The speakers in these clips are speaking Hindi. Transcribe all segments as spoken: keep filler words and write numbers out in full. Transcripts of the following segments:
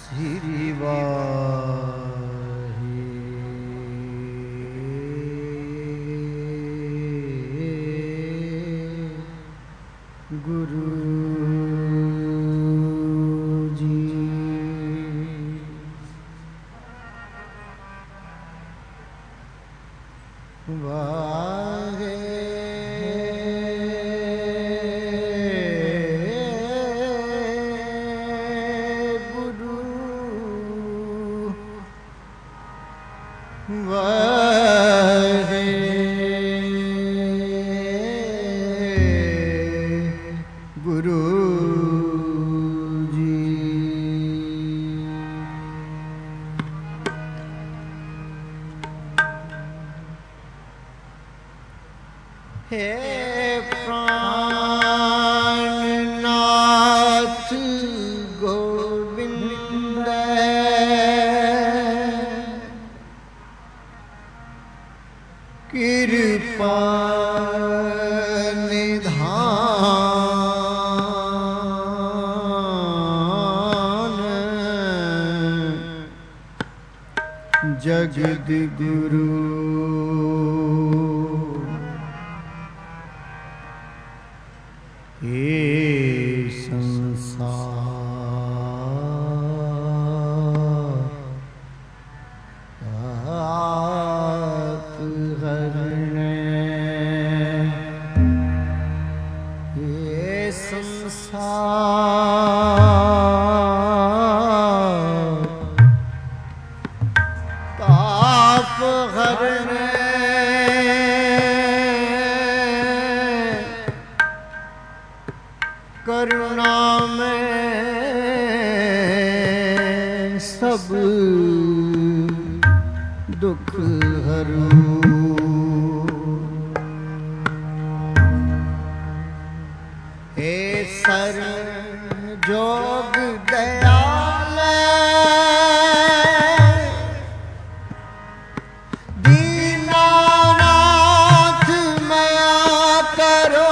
श्री वाहे गुरु जी। वाहे गुरु वाहे गुरु जी। हे प्राणनाथ गोविंद कृपा निधान जगद गुरु हे संसार आप हरने, हे संसार ताप हरने, करुणा में सब दुख हरू। हे शरण जोग दयाल दीनानाथ मया करो,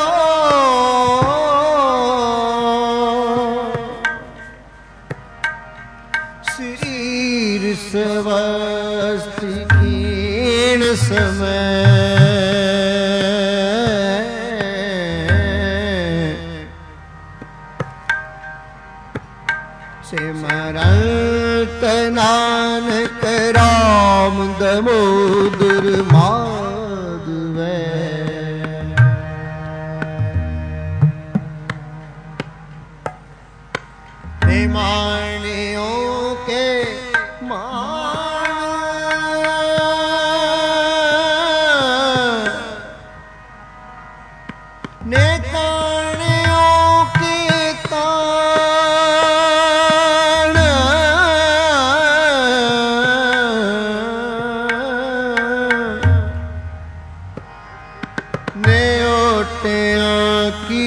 शरीर स्वस्थ कीण समय सिमरत नानक राम दामोदर माधव। माणियों के मान नेताणियों के तान नेओटियां की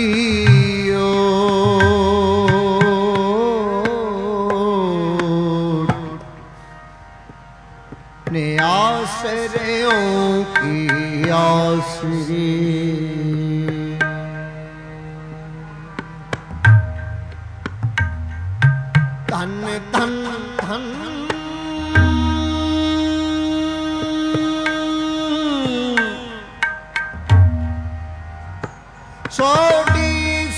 आश्रयों की आश्री धन धन धन सोडी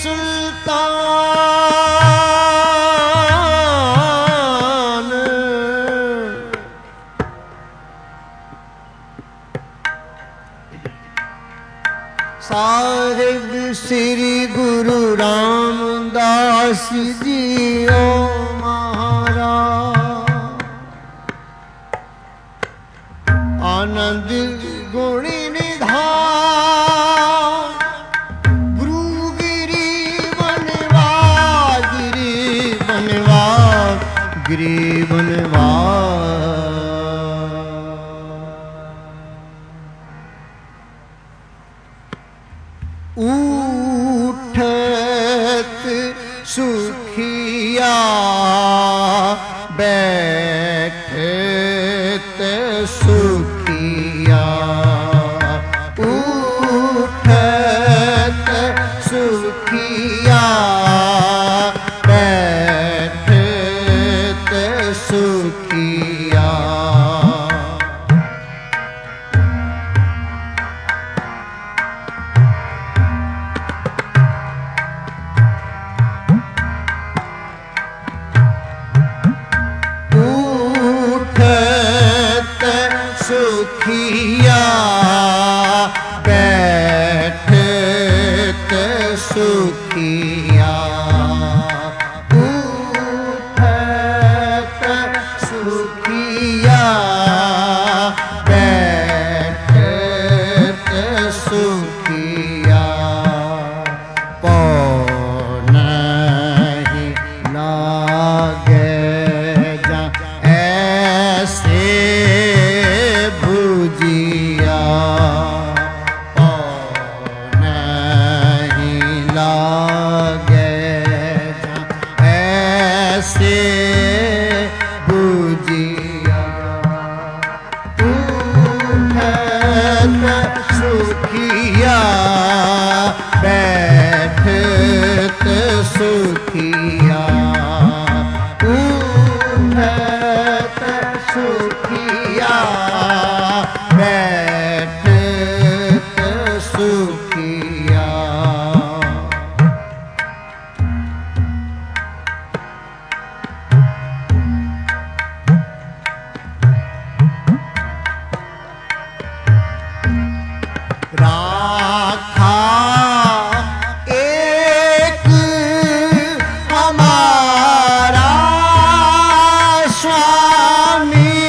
सुल्तान साहिब श्री गुरु रामदास जी ओ महाराज आनंद गुणी निधान गुरु गिरी बनवा गिरी बनवा गिरी बनवा। उठत सुखिया बैठत सुखिया, उठत सुखिया बैठत बुझिया उठत सुखिया बैठत सुखिया उठत सुखिया बैठत सुखिया राखा एक हमारा स्वामी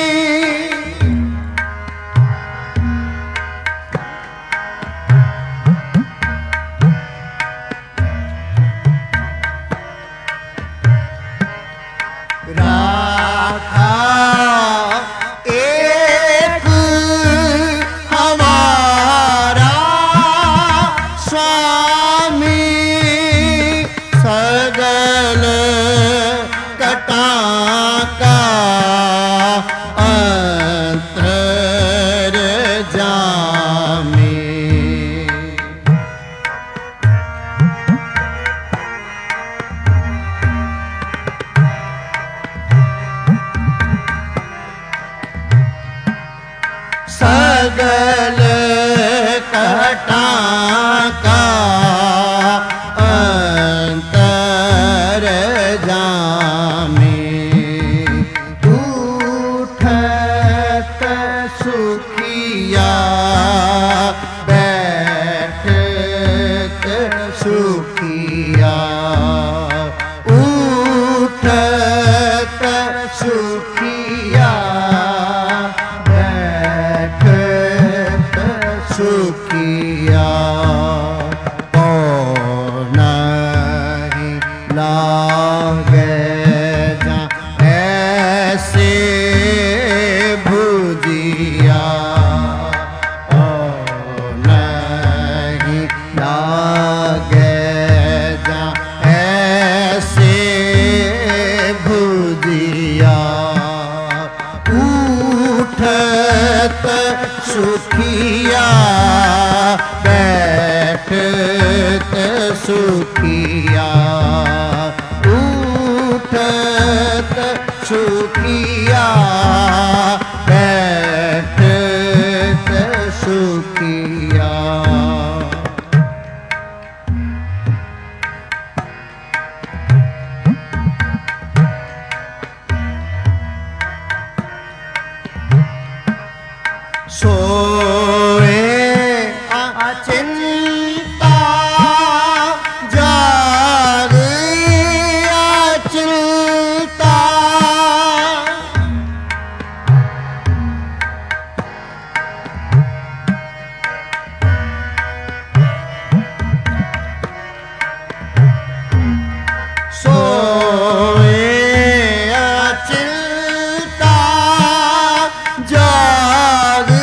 राखा एक हमारा स्वामी सगल कटा का अंतर जामी सगल कटा का अंतर जामे उठत सुखिया बैठत सुखिया उठत सुखिया सुखिया ओ नहीं लागे जा ऐसे भुजिया ओ नहीं लागे जा ऐसे भुजिया उठत सुखिया बैठत सुखिया उठत सुखिया बैठत सुखिया सोए अचिंता जागी अचिंता सोए अचिंता जागी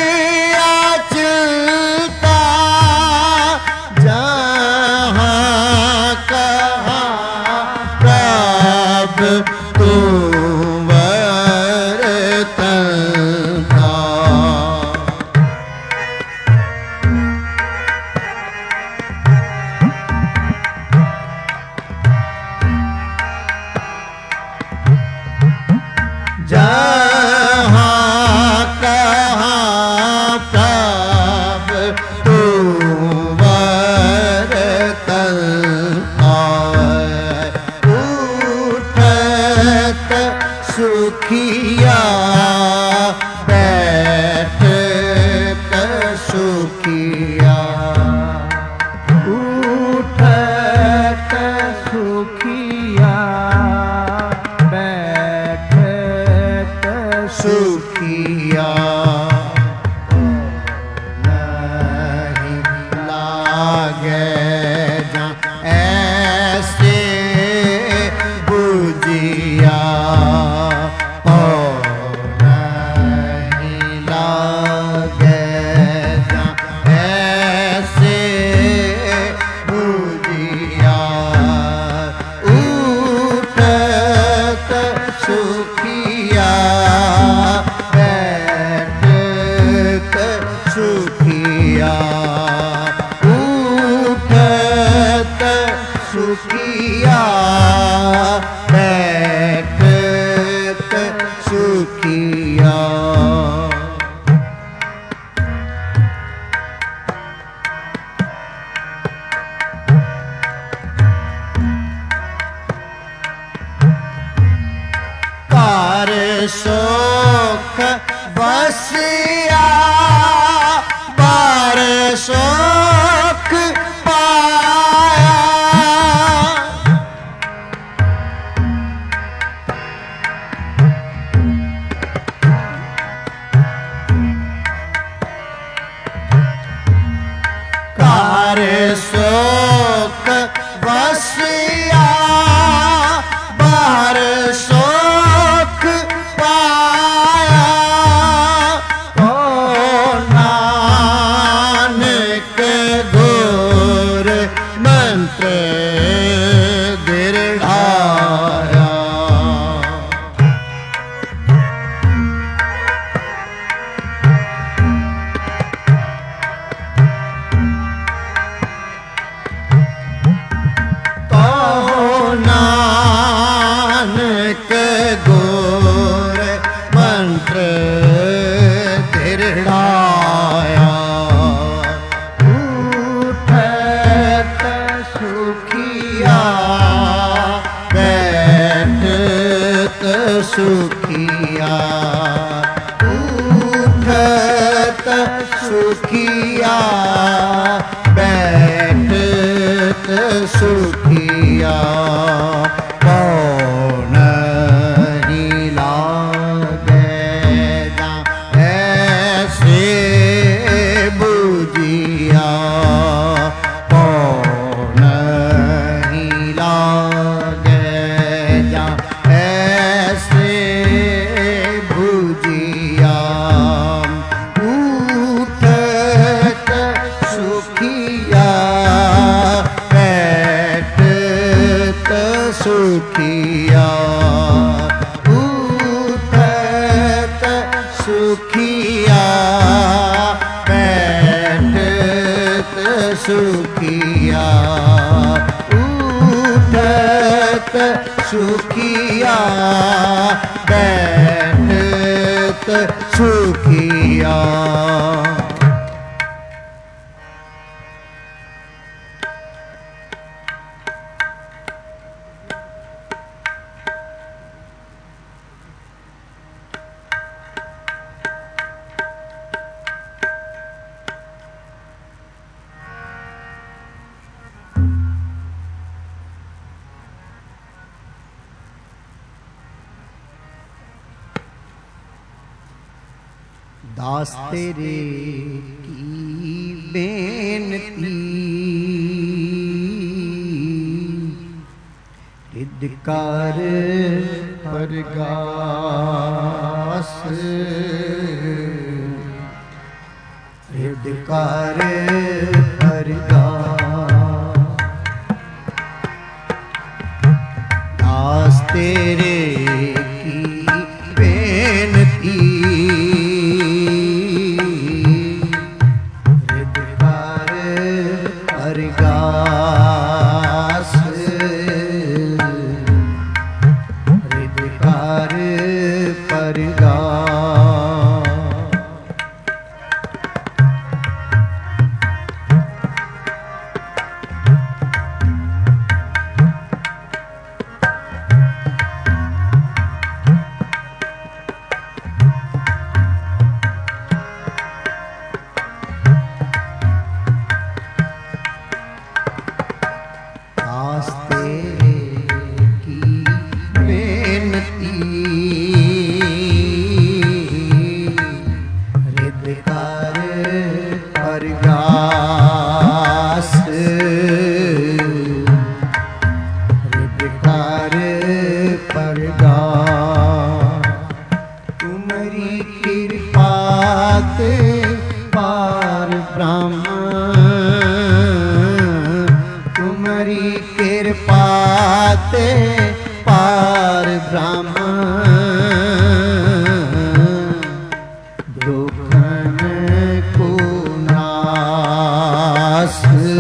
तू वर्तता जहाँ कहाँ प्रभ तू वर्तता सुखिया बैठत सुखिया उठत सुखिया बैठत सुखिया नहीं लागे जा ऐसे बुझिया उठत सुख बसिया बार सुख पाया। कार सुख बसिया बार सुख पाया। ओ नानक गुर मंत्र दृढ़ाया। नानक गुर मंत्र दृढ़ाया। उठत सुखिया बैठत सुखिया। उठत सुखिया बैठत सुखिया। कौन ही लागेगा ऐसे बुझिया। कौन ही लागेगा ऐसे बुझिया। उठत सुखिया बैठत सुखिया। उठत सुखिया बैठत सुखिया। उठत सुखिया बैठत सुखिया। दास तेरे की बेनती हृदय कर परगास। हृदय कर परगास। दास तेरे की बेनती परगास। हृदय परगास। दास तेरे की बेनती हृदय कर परगास। हृदय कर परगास। तुम्हारी कृपा ते पार ब्रह्म। तुम्हारी कृपा ते पार ब्रह्म। दुखन को नास।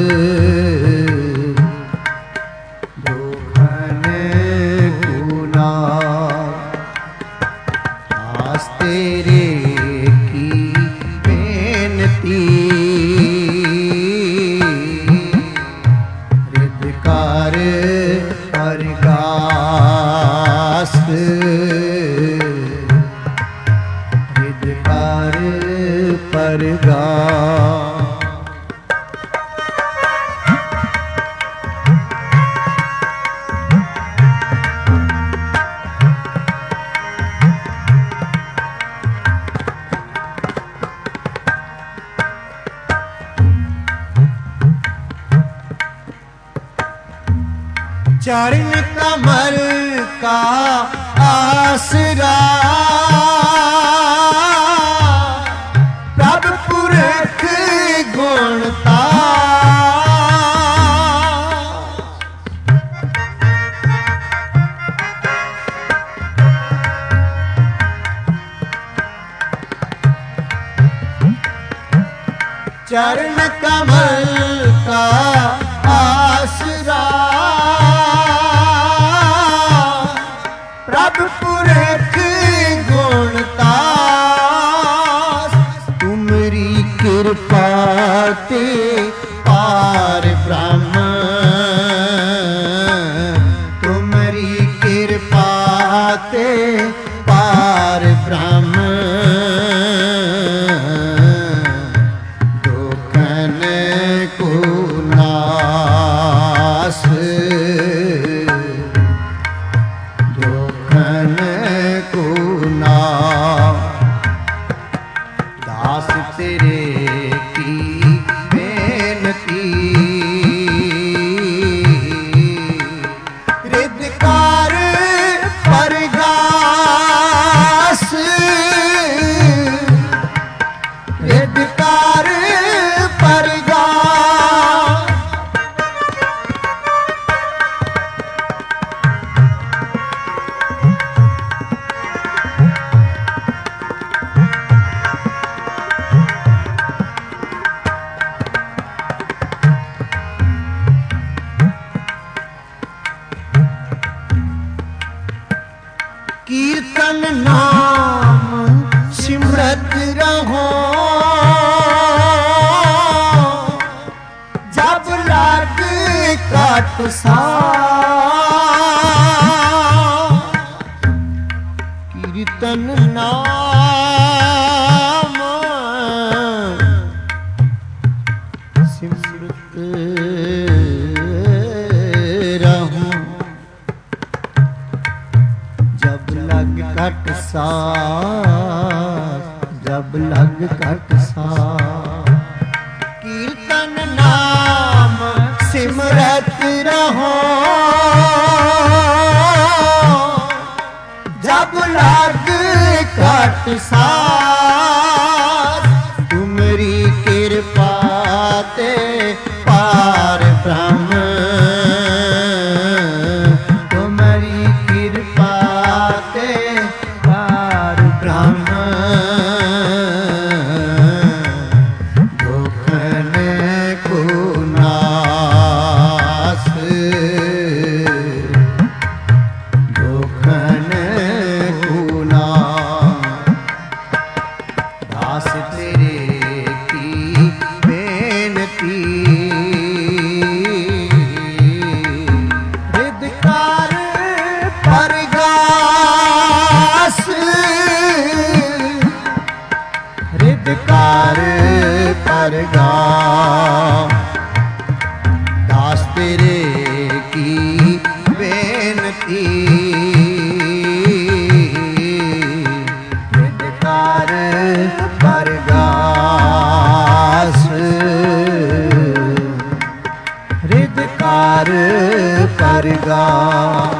दुखन को नास। दास तेरे की बेनती कर परगास। परगा। चरण कमल का आसरा प्रभु पुरख गुणता। चरण कमल का आसरा प्रभु पुरख गुणता। तुमरी कृपा ते पार ब्रह्म, तुमरी कृपा ते पार ब्रह्म। दुखन को नाश, दुखन को नाश। दास तेरे की बेनती, हृदकार परगास, हृदकार परगास। कीर्तन नाम सिमरत रहो, जब लग काट साथ। कीर्तन नाम सिमरत रहो, जब लग कट साथ, जब लग कट साथ। कीर्तन नाम सिमरत रहो, जब लग कट साथ। तुमरी कृपा ते पार ब्रह्म, तुमरी कृपा ते पार ब्रह्म। दुखन को नाश, दुखन को नाश। दास तेरे की बेनती, हृदकार परगास, हृदकार परगास। दास तेरे की बेनती, हृदकार परगास, हृदकार परगास।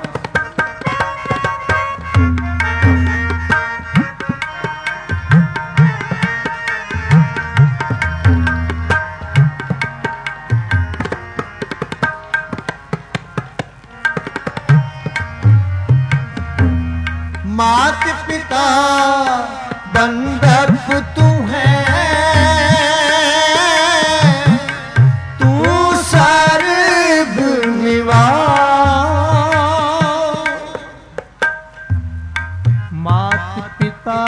मात पिता बंधप तू है, तू सर्व निवास। मात पिता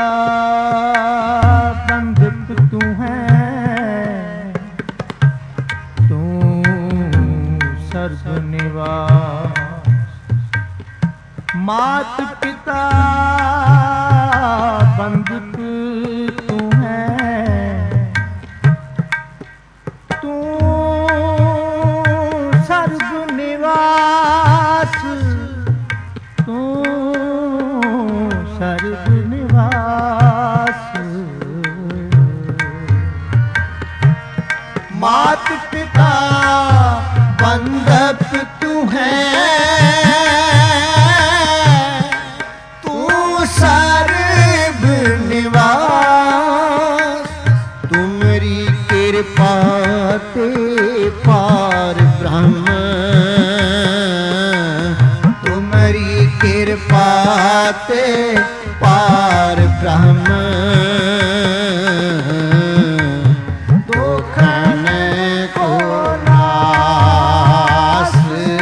बंधप तू है, तू सर्व निवास। मात पिता बंधप तू है, सर्ग निवास। मात पिता बंधप तू है, तू सर्व निवास। तुमरी कृपा ते पार ब्रह्म, तुमरी कृपा ते पार ब्रह्म। दुखन को नाश,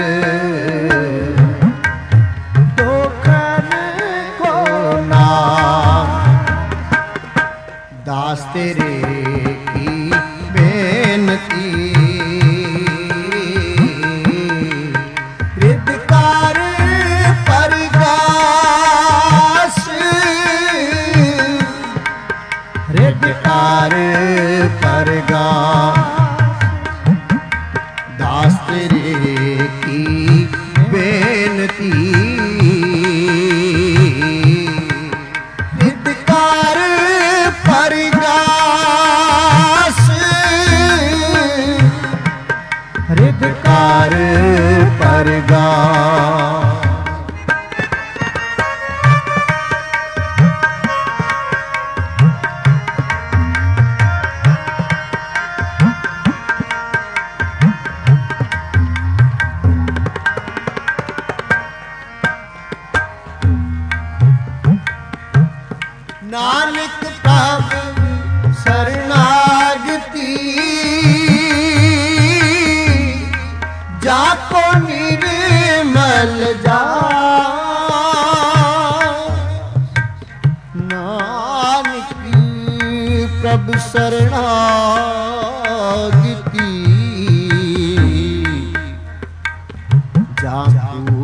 दुखन को नाश। दास तेरे की बेनती, हृदकार परगास, हृदकार परगास। दास तेरे की बेनती, हृदकार परगास, हृदकार परगास। नानक प्रभु शरणागति, जाको निर्मल जा। नानक प्रभु शरणागति, जाको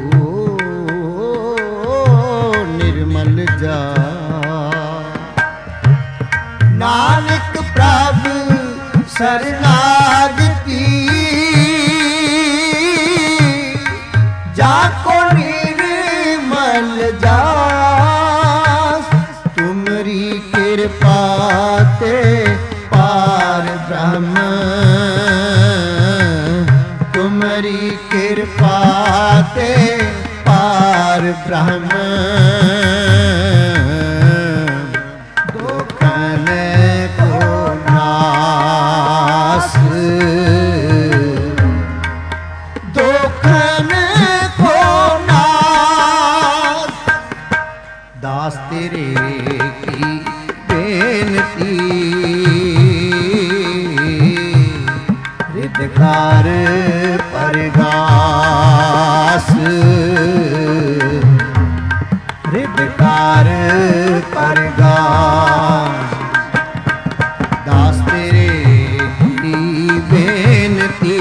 निर्मल जा। नानक प्रभु शरणागति, जाको निर्मल जास। तुमरी कृपा ते पार ब्रह्म, तुमरी कृपा ते पार ब्रह्म। दुखन को नाश, दुखन को नाश। दास तेरे की बेनती, हृदकार परगास, हृदकार परगास। दास तेरे की बेनती,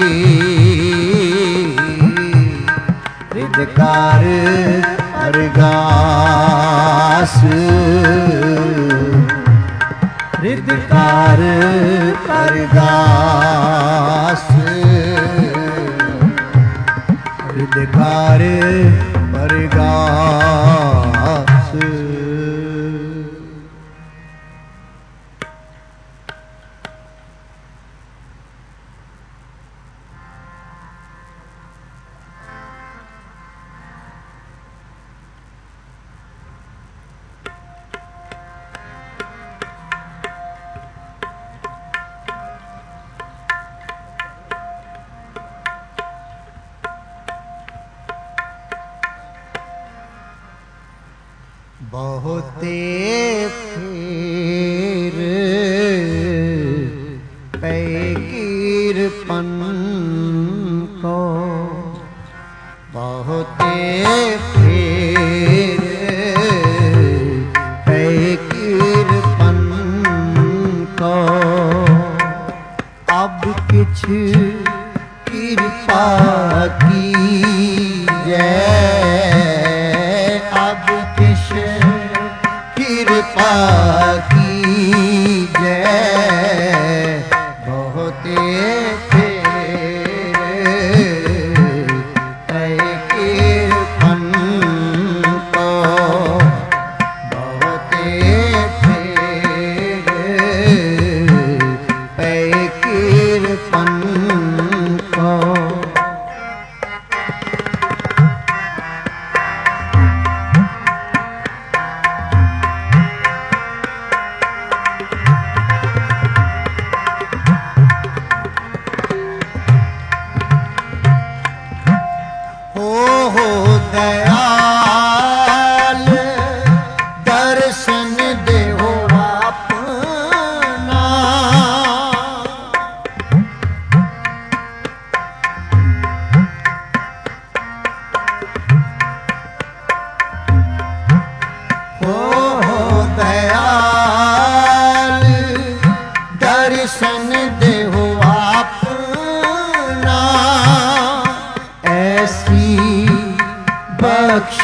हृदकार परगास, हृदकार परगास, हृदकार परगास। बहुते फेर पैकीरपन को, बहुते फेर पैकीरपन को। अब किछ कृपा की जय, अब किछ कृपा की जय। बहुते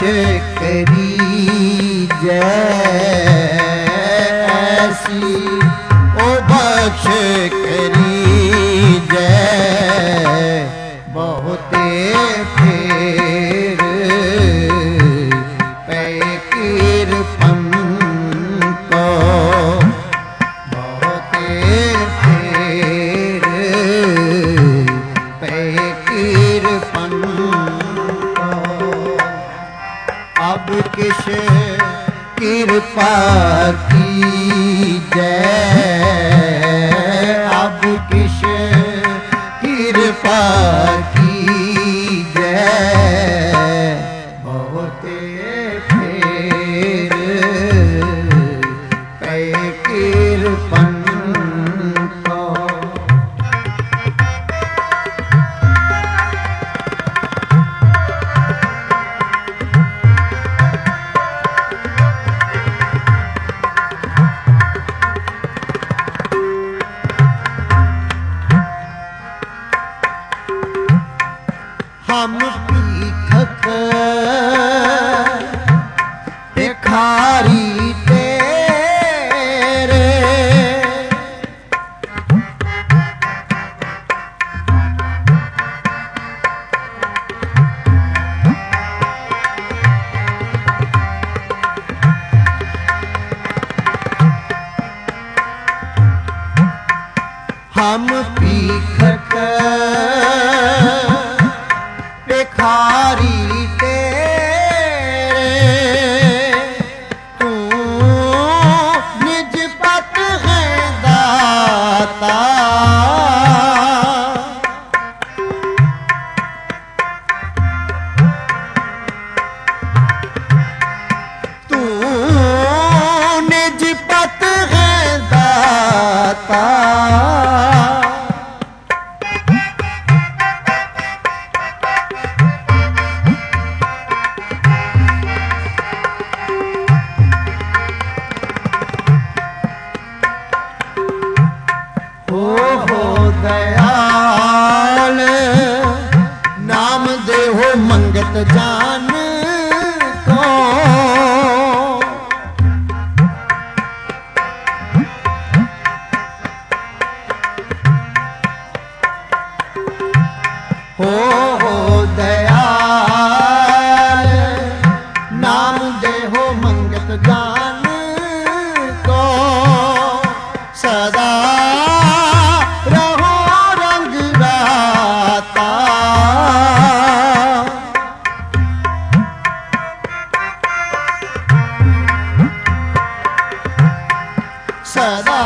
करी जय ऐसी ओ बख्श करी जय बहुते फेर पै किरपन को बहुते फेर पै किरपन अब किस कृपा की जय अब किस कृपा की जय बहुते फेर पै किरपन को हम पीखक भिखारी तेरे हम पीखक भिखारी तेरे तू निज पत है दाता तू निज पत है दाता हो हो दयाल नाम दे हो मंगत जान को हो हो दयाल नाम दे हो मंगत जान को सदा रहो रंग राता सदा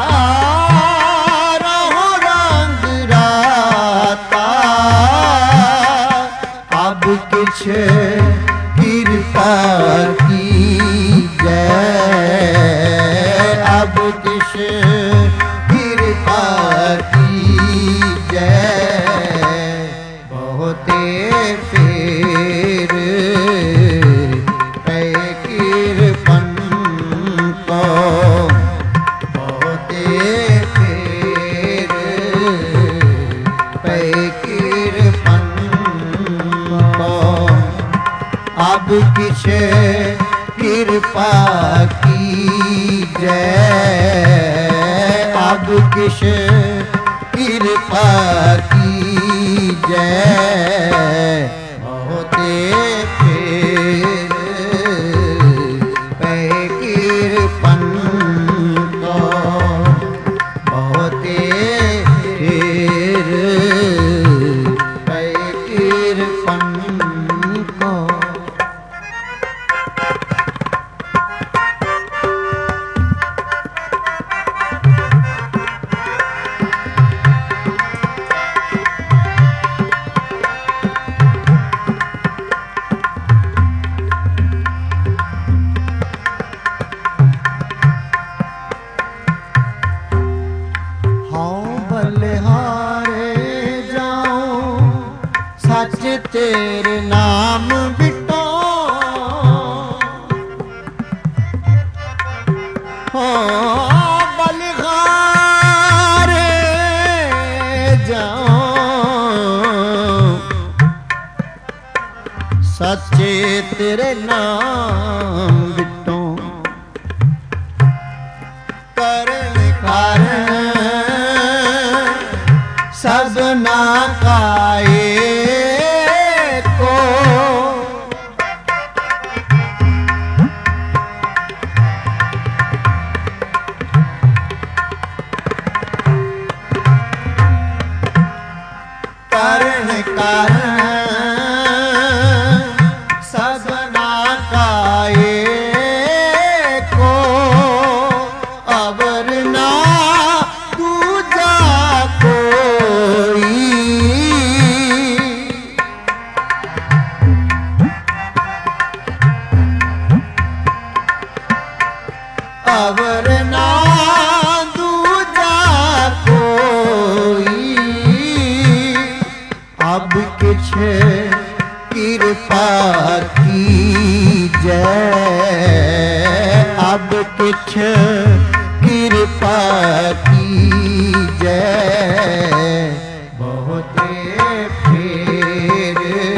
रहो रंग राता अब किछ कृपा की जय अब किछ कृपा की जय बहुते फेर पै किरपन को बहुते फेर पै किरपन को अब किछ कृपा की जय अब किछ कृपा की जय बहुते फेर पै किरपन को बहुते फेर पै किरपन को सच तेरे नाम बिटो हो बलिहारे जाओ सच्चे तेरे नाम विटों करण कारण सबना काए को करण कारण सबना काए को अवर ना दूजा कोई अवर ना दूजा कोई अब किछ कृपा की जय अब किछ कृपा की जय बहुते फेर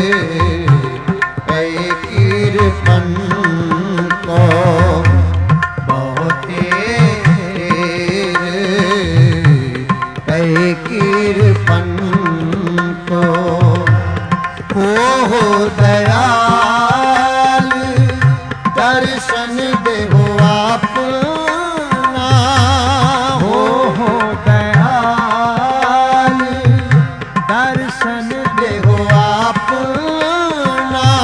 ऐ कृपन को बहुते फेर ऐ कृपन को हो हो दयाल दर्शन देहो अपना हो हो दयाल दर्शन देहो अपना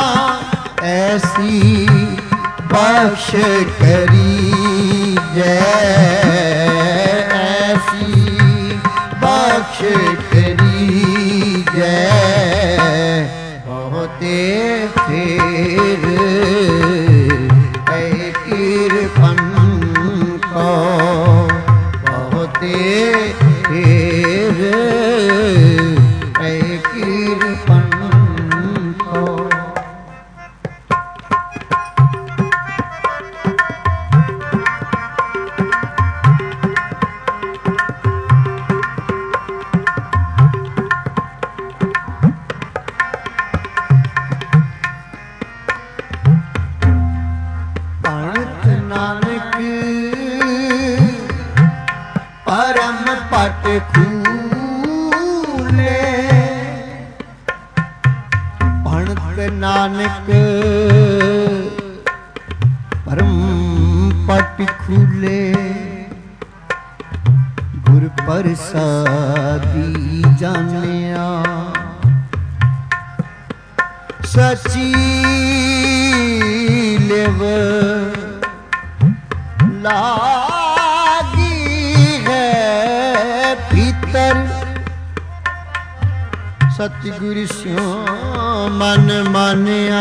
ऐसी बख्श करी जय ऐसी बख्श करी जय बहुते फेर ऐ कृपन को बहुते फेर ऐ कृपन को नानक परम पट खूले भणत नानक परम पट खूले गुर प्रसादी जानिया सची लेव लागी है भीतर सतगुरु स्यों मन मानिया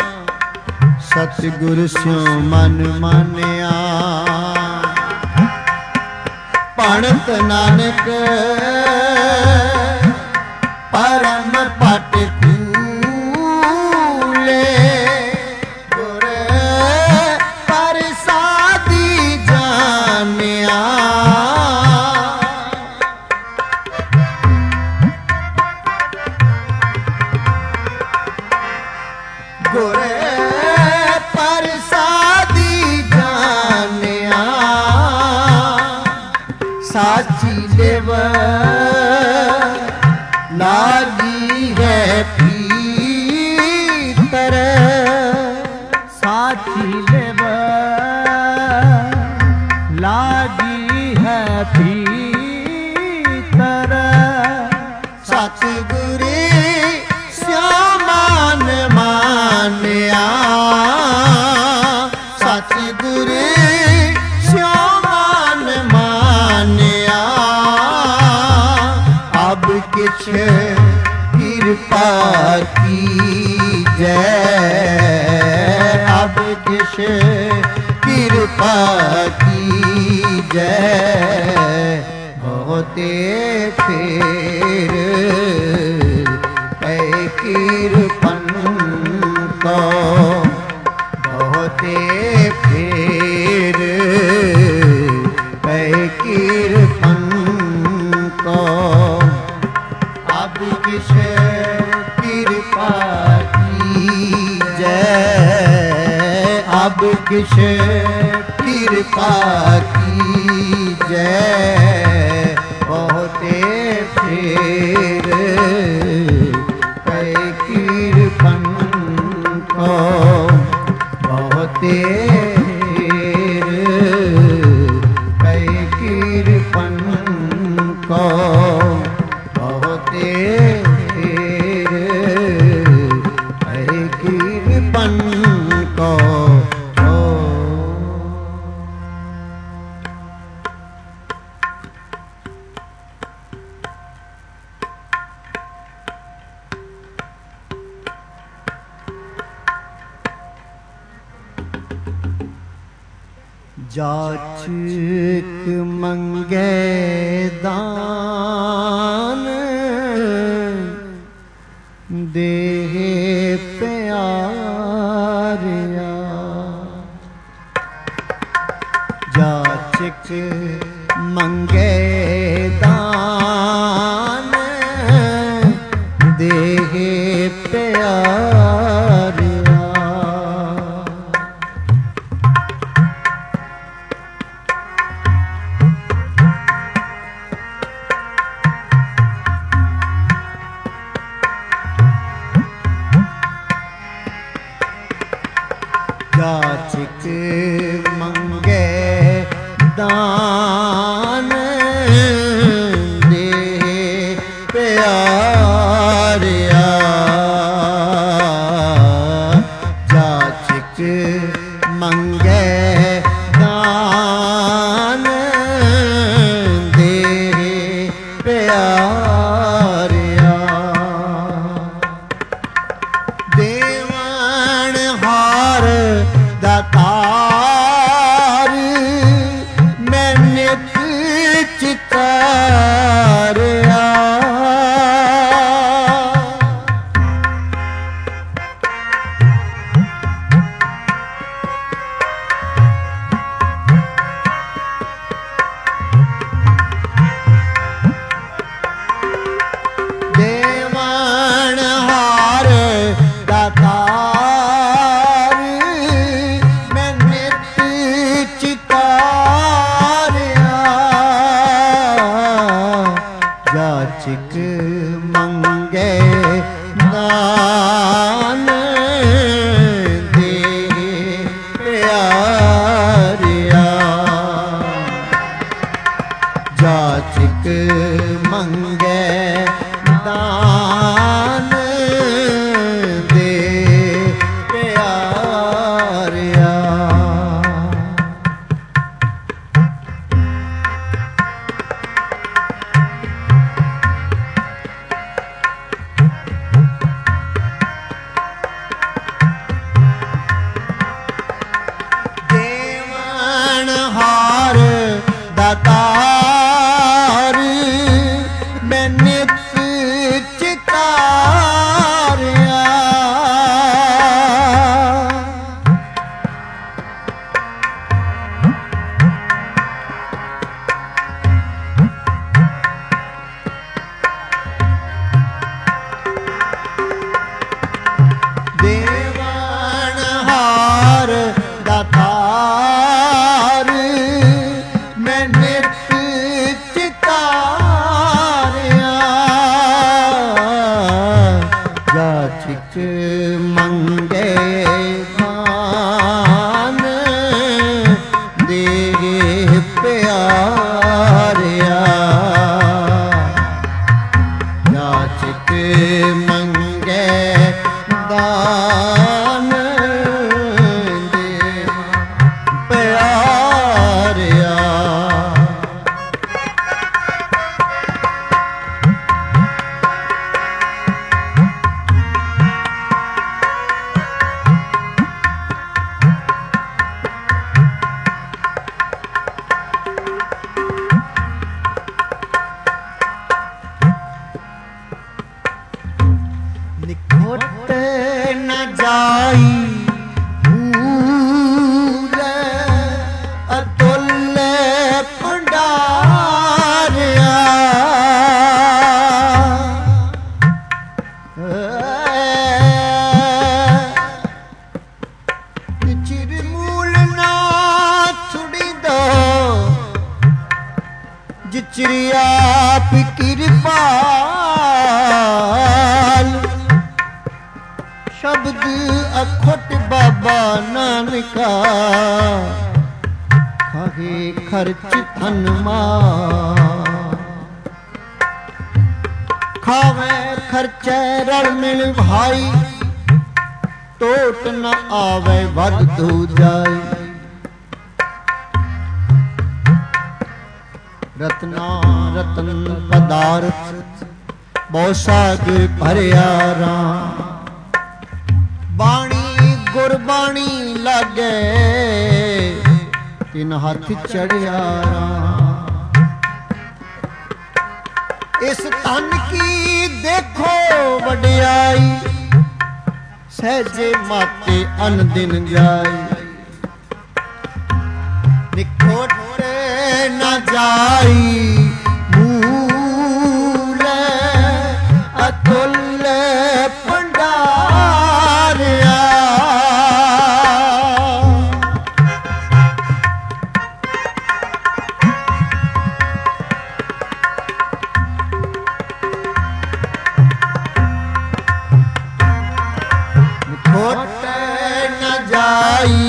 सतगुरु स्यों मन मानिया पणत नानक परम पट खूले गुर प्रसादी जानिया गुर प्रसादी जानिया साची देव लागी है भीतर साची देव लागी है भीतर सतगुरु श्यामान मानिया सतगुरु श्यामान मानिया अब किछ कृपा की जय अब किछ कृपा की जय बहुते फेर ऐ कृपन को बहुते फेर ऐ कृपन को अब किस कृपा की किश कृपा की जय बहुते फेर कई कृपन को बहुते फेर कई कृपन को बहुते फेर कई कृपन को जाचक मंगे दान देह प्यारिया जाचक मंगे दान देह प्यारिया जाचक मंगे दान दे प्यारिया जाचक मंगे दान दे प्यारिया देवन हार दातार मैं नित चिता जिचरी आप कृपाल शब्द अखुट बाबा नानका खाहे खर्च धन माल खावे खर्चे रल मिल भाई टोट न आवे वध दू जाए रत्ना रतन पदार्थ बहु सागर भरिया राम बाणी गुरबाणी लागे तिन हाथ चढ़िया राम इस तन की देखो वडियाई सहजे माते अन दिन जाई निकोटे न जाई मूल अतुल भंडारिया निकोटे न जाई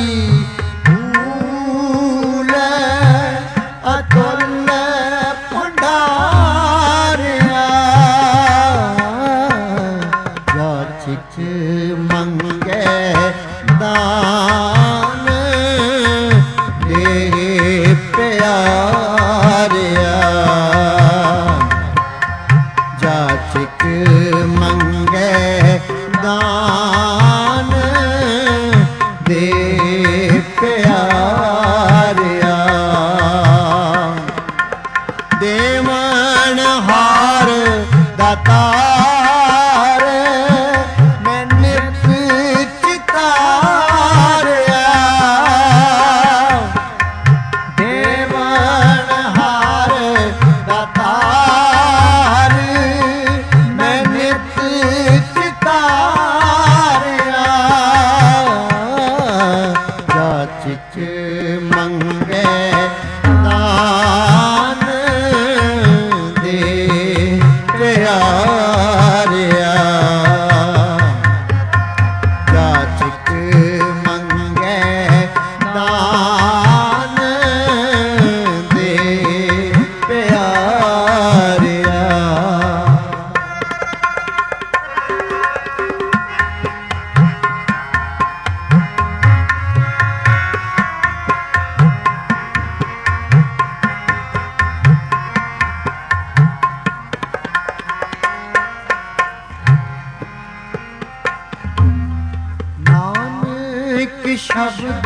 शब्द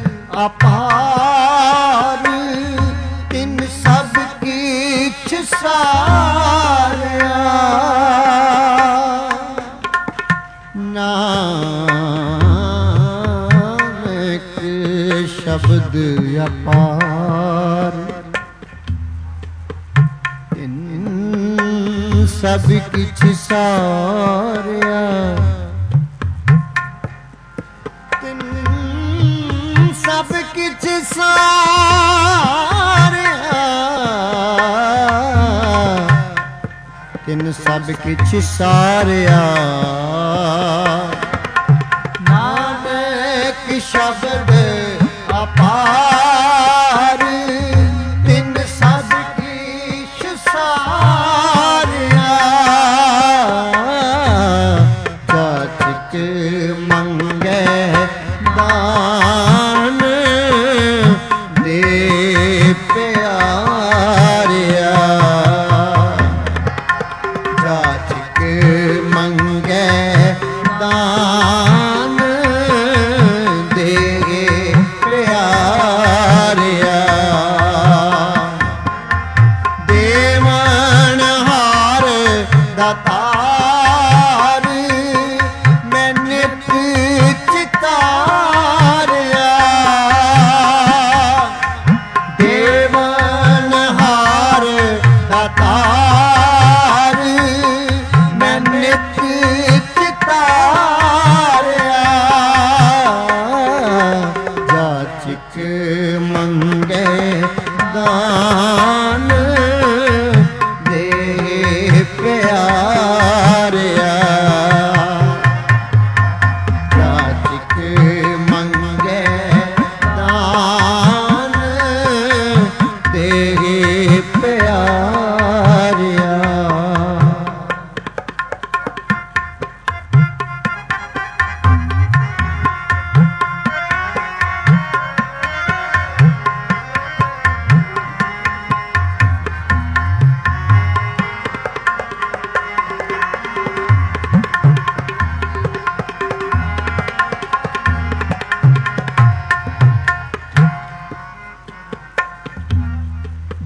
अपार तिन सब किछ सारा नानक शब्द अपार तिन सब किछ सारा सब किछ सारिया तिन सब किछ सारिया नानक शब्द अपार तिन सब किछ सारिया जाचक मंगे दान प्यारिया जाचक मंगे दान दे प्यारिया देवन हार दातार मैं नित चितारिया देवन हार दातार मैं नित चितारिया जाचक मंगे दान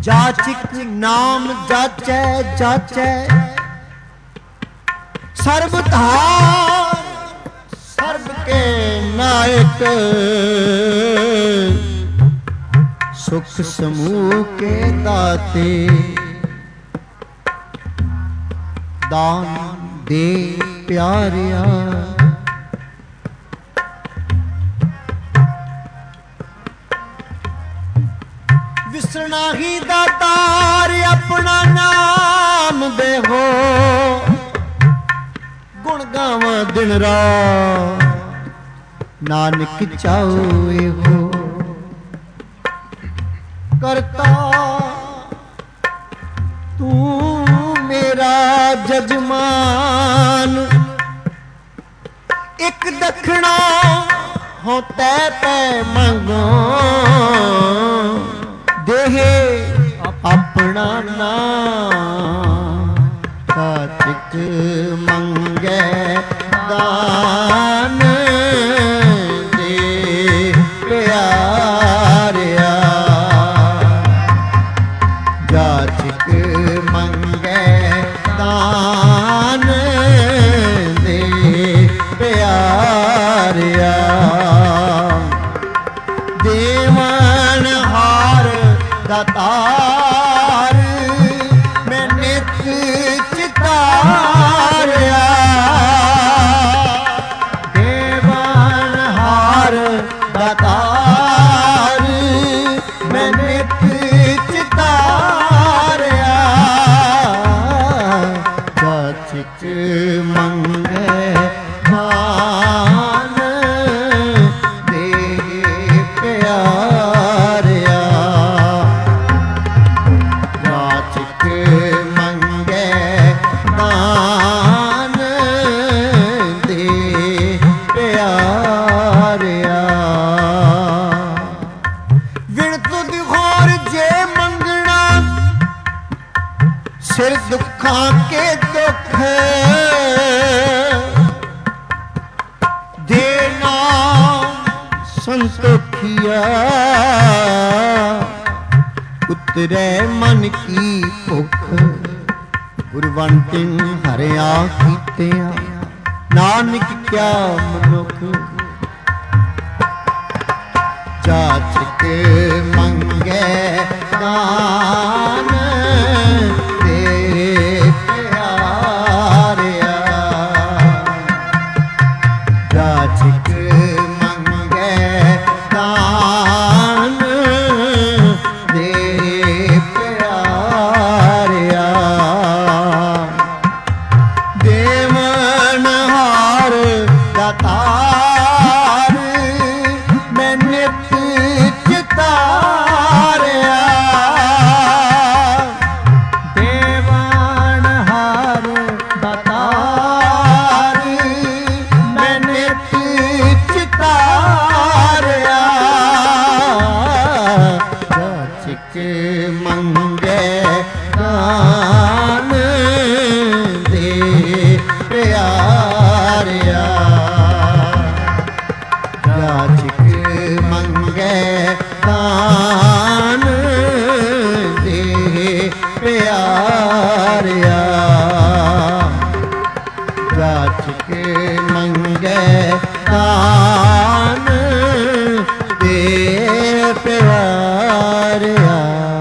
जाचिक नाम जाचै जाचै सर्वधार सर्व के नायक सुख समूह के दाते दान दे प्यारिया विसरना ही दातार अपना नाम दे हो गुण गावा दिन रात नानक चाहे हो करता तू मेरा जजमान एक दखना हो तै तै मंगो देहे अपना नाम काचिक मंगे दान दे प्यारिया जाचिक मंगे दान दे प्यारिया देवन हार दातार मैं नित चितारिया देवन हार दातार मैं नित चितारिया जाचिक मंगे दान दे प्यारिया जाचिक मंगे दान दे प्यारिया विण तुद होर जे मंगना सिर दुखां के दुख देना संतोखिया उतरे मन की भुख गुरवंतिन हरिया कीतिया नानक क्या मनुख जाचिक मंगे दान दे प्यारिया जाचिक मंगे दान दे प्यारिया देवन हार दातार मैं नित चितारिया देवन हार दातार मैं नित चितारिया जाचिक मंगे दान दे प्यारिया जाचिक मंगे दान दे प्यारिया जाचिक मंगे दान दे प्यारिया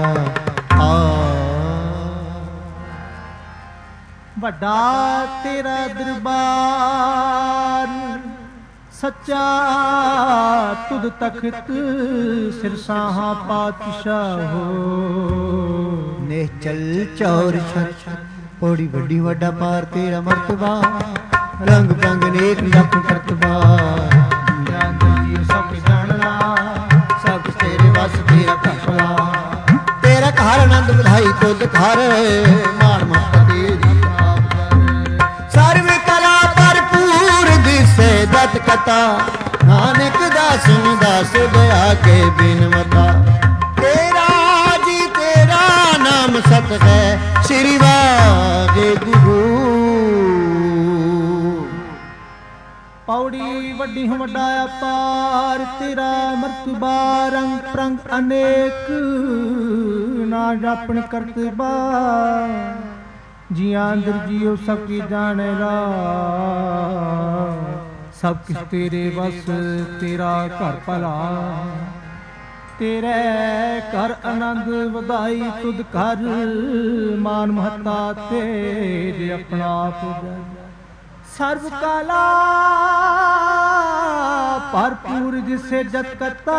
ਵੱਡਾ ਤੇਰਾ ਦਰਬਾਰ ਸੱਚਾ ਤੁਧ ਤਖਤ ਸਿਰਸਾਹਾਂ ਪਾਤਸ਼ਾਹੋ ਨਿਹਚਲ ਚੌਰ ਛੱਛ ਬੜੀ ਵੱਡੀ ਵੱਡਾ ਪਾਰ ਤੇਰਾ ਮਰਤਬਾ ਰੰਗ ਰੰਗ ਨੇਕ ਲੱਖ ਕਰਤਬਾ ਸਭ ਜਾਣਨਾ ਸਭ ਤੇਰੇ ਵਸ ਤੇਰਾ ਘਸਵਾ ਤੇਰਾ ਘਰ ਆਨੰਦ ਵਧਾਈ ਤੁਧ ਘਰ ਮਾਣ ਮਸਤ ਤੇਰੀ सर्व कला भरपूर दिसे दत कथा नानक दास दास दया के बिनवता तेरा जी तेरा नाम सत है श्री वागे गुरु पौड़ी वड्डी हम वड्डा अपार तेरा मर्तबा रंग प्रंग अनेक ना जापन करतबा जिया अंदर जियो सब की जाने ला सब किस तेरे बस तेरा घर भला तेरे घर आनंद वधाई तुद कर मान महता तेरे अपना आप सर्व काला भरपूर जिसे जत करता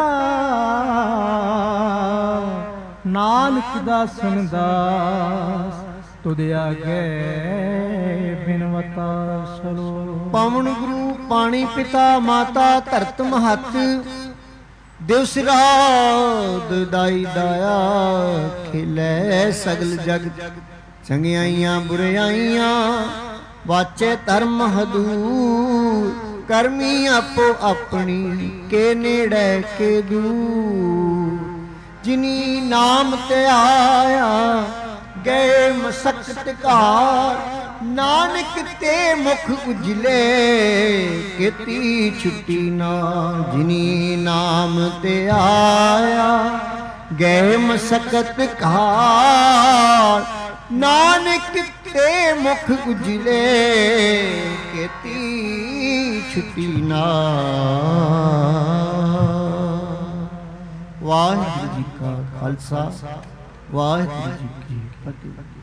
नानक दासन दास तुद आगे बिनवता सरो। पवन गुरु पानी पिता माता धरत महत दिवस रात दाई दाया खिलै सगल जग चंगियाइयां बुराइयां वाचे धर्म हदूर करमी आपो अपनी के नेड़े के दूर जिनी नाम ते आया गए मसकत कार नानक ते मुख उजले केती छुट्टी ना जिनी नाम ते आया गए मसकत कार नानक ते मुख उजले केती छुट्टी ना। वाहिगुरू जी का खालसा वाहिगुरू जी की फतेह।